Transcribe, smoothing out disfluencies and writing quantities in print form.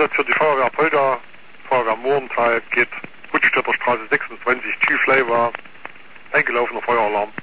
Einsatz für die Feuerwehr Polder, Feuerwehr Mohrental geht Gutstädter Straße 26, Tiefley war eingelaufener Feueralarm.